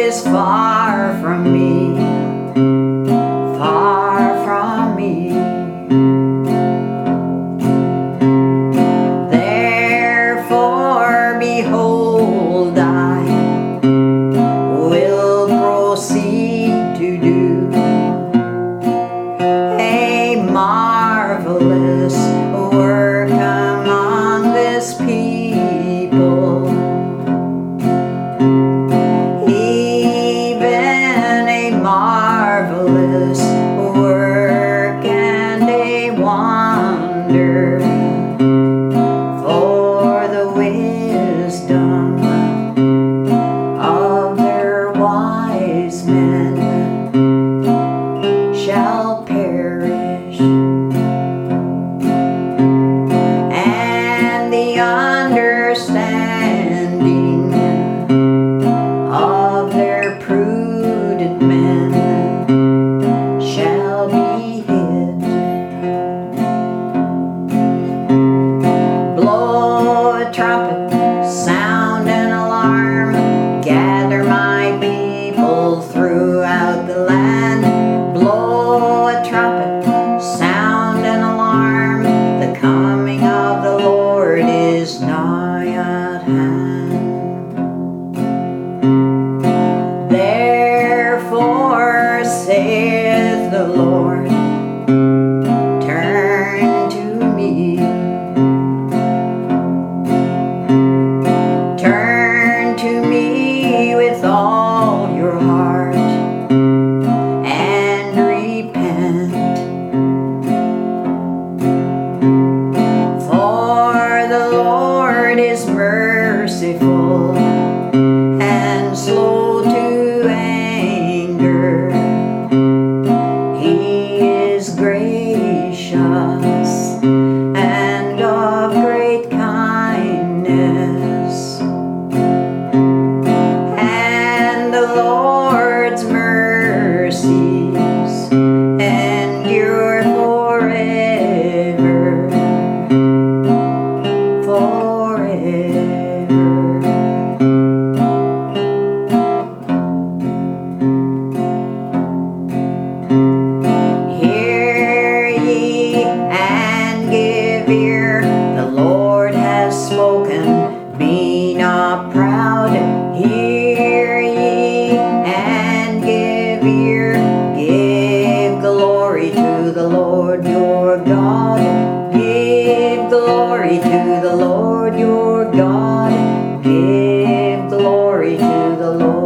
is far from me, far from me. Therefore, behold, I will proceed to do a marvelous work among this people, even a marvelous work and a wonder, for the wisdom of their wise men shall perish, and the understanding of their prudent men shall be hid. Blow a trumpet, sound an alarm, gather my people throughout the land. Blow a trumpet, sound an alarm, the coming of the Lord is nigh at hand. Therefore, saith the Lord, turn to me. Turn to me with all your heart and repent. For the Lord is merciful and slow to anger. He is gracious and of great kindness. And the Lord's mercies endure forever, forever. Hear ye and give ear, the Lord has spoken, be not proud. Hear ye and give ear, give glory to the Lord your God. Give glory to the Lord your God. Give glory to the Lord